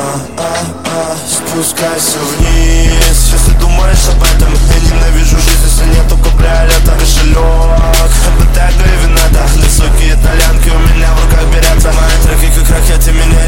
Спускайся вниз, если думаешь об этом. Я ненавижу жизнь, если нету кабриолета. Кошелек, ботега и винета. Высокие итальянки у меня в руках берется. Мои треки как ракеты, меня